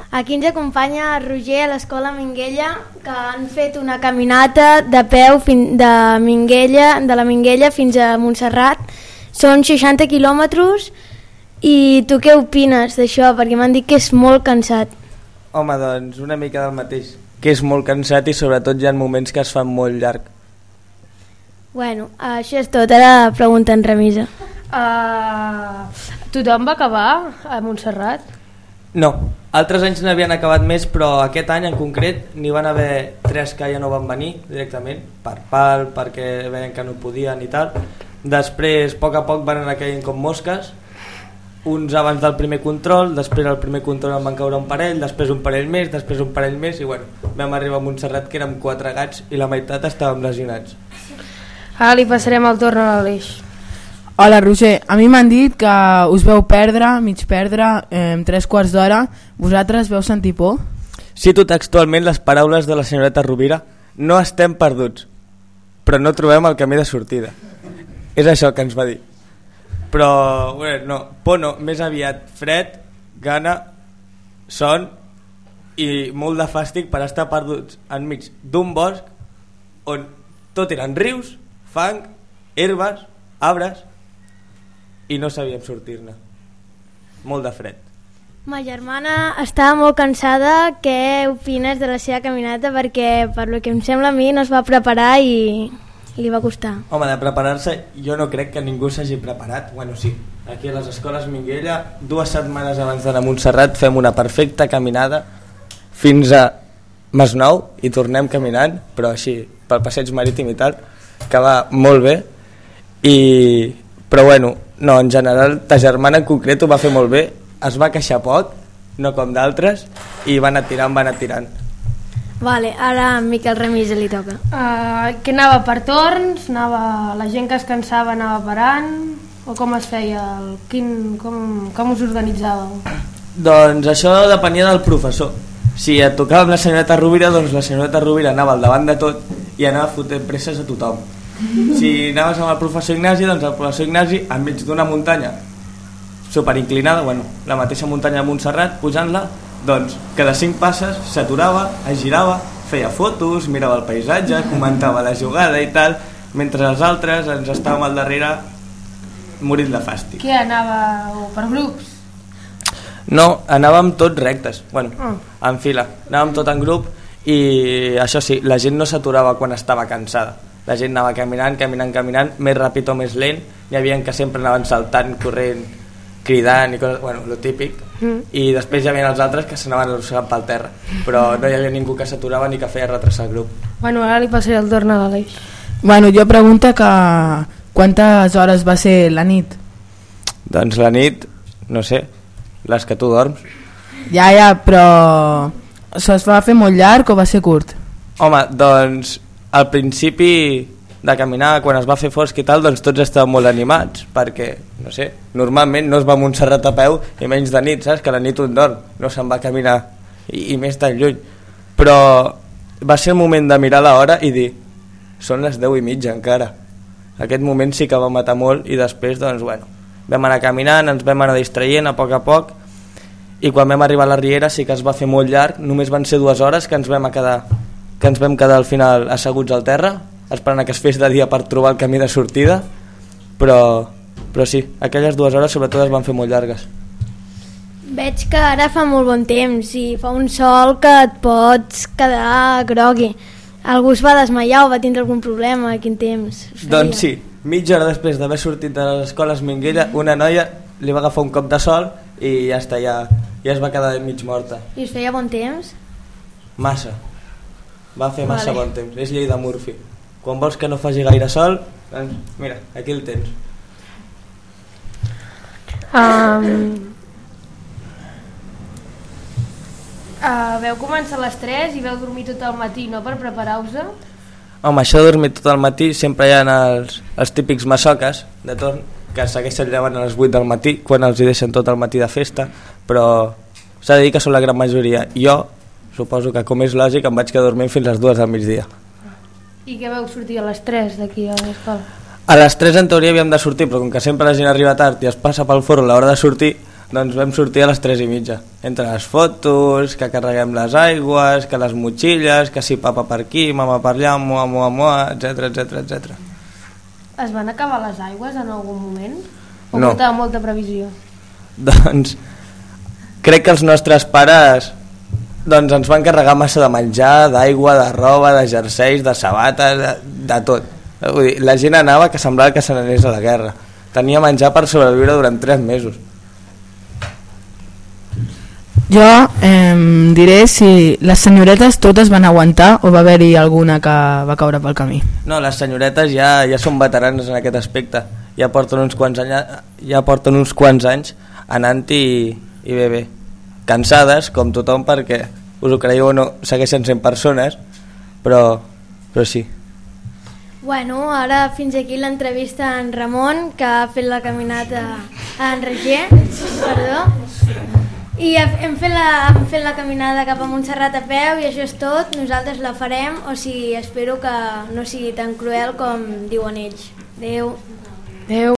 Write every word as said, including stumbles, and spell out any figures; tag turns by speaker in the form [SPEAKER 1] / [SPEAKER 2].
[SPEAKER 1] Aquí ens acompanya Roger a l'Escola Minguella, que han fet una caminata de peu fin de, Minguella, de la Minguella fins a Montserrat. Són seixanta quilòmetres. I tu què opines d'això? Perquè m'han dit que és molt cansat.
[SPEAKER 2] Home, doncs una mica del mateix, que és molt cansat i sobretot hi ha moments que es fan molt llarg.
[SPEAKER 1] Bueno, això és tot, ara pregunta en remisa.
[SPEAKER 3] Uh, tothom va acabar a Montserrat?
[SPEAKER 2] No, altres anys n'havien acabat més, però aquest any en concret n'hi van haver tres que ja no van venir directament, per pal, perquè veien que no podien i tal. Després, a poc a poc van anar caient com mosques, uns abans del primer control, després al primer control en van caure un parell, després un parell més, després un parell més, i bueno, vam arribar a Montserrat que érem quatre gats i la meitat estàvem lesionats.
[SPEAKER 3] Ara li passarem el torn a l'Aleix.
[SPEAKER 4] Hola Roger, a mi m'han dit que us veu perdre, mig perdre, eh, tres quarts d'hora. Vosaltres veu sentir por?
[SPEAKER 2] Cito textualment les paraules de la senyoreta Rovira: no estem perduts, però no trobem el camí de sortida. És això que ens va dir. Però, bueno, no, por no, més aviat fred, gana, son i molt de fàstic per estar perduts enmig d'un bosc on tot eren rius, fang, herbes, arbres, i no sabíem sortir-ne. Molt de fred.
[SPEAKER 1] Ma germana estava molt cansada. Què opines de la seva caminata? Perquè per lo que em sembla a mi no es va preparar i li va costar.
[SPEAKER 2] Home, de preparar-se jo no crec que ningú s'hagi preparat. Bueno, sí, aquí a les escoles Minguella, dues setmanes abans d'anar a Montserrat fem una perfecta caminada fins a Masnou i tornem caminant, però així pel passeig marítim i tal, que va molt bé. I però bueno, no, en general ta germana en concret ho va fer molt bé, es va queixar poc, no com d'altres, i va anar tirant, va anar tirant.
[SPEAKER 1] Vale, ara a Miquel Remisa li toca.
[SPEAKER 3] Uh, que anava per torns, anava, la gent que es cansava anava parant, o com es feia, el, quin, com, com us organitzàveu?
[SPEAKER 2] Doncs això depenia del professor. Si et tocava amb la senyoreta Rovira, doncs la senyoreta Rovira anava al davant de tot i anava fotent presses a tothom. Si anaves amb el professor Ignasi, doncs el professor Ignasi enmig d'una muntanya superinclinada, bueno, la mateixa muntanya de Montserrat, pujant-la, doncs cada cinc passes s'aturava, es girava, feia fotos, mirava el paisatge, comentava la jugada i tal, mentre els altres ens estàvem al darrere morint de fàstic.
[SPEAKER 3] Què, anava per grups?
[SPEAKER 2] No, anàvem tots rectes, bueno,
[SPEAKER 3] oh.
[SPEAKER 2] en fila, anàvem tot en grup i això sí, la gent no s'aturava quan estava cansada. La gent anava caminant, caminant, caminant, més ràpid o més lent. Hi havia que sempre anaven saltant, corrent, cridant i coses, bueno, lo típic. Mm. I després hi havia els altres que s'anaven arrossegant pel terra. Però no hi havia ningú que s'aturava ni que feia retrasar el grup.
[SPEAKER 3] Bueno, ara li passaré el torn a l'Aleix.
[SPEAKER 4] Bueno, jo pregunto que quantes hores va ser la nit?
[SPEAKER 2] Doncs la nit, no sé, les que tu dorms.
[SPEAKER 4] Ja, ja, però se'ls va fer molt llarg o va ser curt?
[SPEAKER 2] Home, doncs al principi de caminar, quan es va fer fosc i tal, doncs tots estàvem molt animats, perquè, no sé, normalment no es va a Montserrat a peu i menys de nit, saps? Que la nit un dorm, no se'n va a caminar i, i més tan lluny. Però va ser el moment de mirar l'hora i dir, són les deu i mitja encara. Aquest moment sí que va matar molt i després, doncs, bueno, vam anar caminant, ens vam anar distraient a poc a poc i quan vam arribar a la Riera sí que es va fer molt llarg, només van ser dues hores que ens vam quedar que ens vam quedar al final asseguts al terra esperant que es fes de dia per trobar el camí de sortida, però, però sí, aquelles dues hores sobretot es van fer molt llargues.
[SPEAKER 1] Veig que ara fa molt bon temps i fa un sol que et pots quedar grogui. Algú es va desmaiar o va tindre algun problema? Quin temps?
[SPEAKER 2] Doncs sí, mitja hora després d'haver sortit de les escoles Minguella, una noia li va agafar un cop de sol i ja està, ja, ja es va quedar mig morta.
[SPEAKER 1] I us feia bon temps?
[SPEAKER 2] Massa. Va fer massa
[SPEAKER 1] vale.
[SPEAKER 2] bon temps, és llei de Murphy. Quan vols que no faci gaire sol, doncs mira, aquí el tens.
[SPEAKER 3] Um, uh, veu començar a les tres i veu dormir tot el matí, no, per preparar-vos?
[SPEAKER 2] Home, això de dormir tot el matí sempre hi ha els, els típics massoques de torn que segueixen llevant a les vuit del matí quan els hi deixen tot el matí de festa, però s'ha de dir que són la gran majoria. Jo suposo que, com és lògic, em vaig quedar dormint fins les dues del migdia.
[SPEAKER 3] I què veu sortir a les tres d'aquí a l'escola?
[SPEAKER 2] A les tres en teoria havíem de sortir, però com que sempre la gent arriba tard i es passa pel forn a l'hora de sortir, Doncs vam sortir a les tres i mitja, entre les fotos, que carreguem les aigües, que les motxilles, que si papa per aquí, mama per allà, moa, moa, moa, etcètera, etcètera, etcètera.
[SPEAKER 3] Es van acabar les aigües en algun moment? O
[SPEAKER 2] No.
[SPEAKER 3] portava molta previsió?
[SPEAKER 2] Doncs crec que els nostres pares doncs ens van carregar massa de menjar, d'aigua, de roba, de jerseis, de sabates, de, de tot. Vull dir, la gent anava que semblava que se n'anés a la guerra. Tenia menjar per sobreviure durant tres mesos.
[SPEAKER 4] Jo eh, diré si les senyoretes totes van aguantar o va haver-hi alguna que va caure pel camí.
[SPEAKER 2] No, les senyoretes ja, ja són veteranes en aquest aspecte. Ja porten uns quants anys, ja porten uns quants anys anant-hi i bé, bé. Cansades, com tothom, perquè, us ho creieu o no, segueixen sent persones, però, però sí.
[SPEAKER 1] Bueno, ara fins aquí l'entrevista a en Ramon, que ha fet la caminata a en Roger, perdó. I hem fet, la, hem fet la caminada cap a Montserrat a peu i això és tot, nosaltres la farem, o sigui, espero que no sigui tan cruel com diuen ells. Adéu.
[SPEAKER 3] Adéu.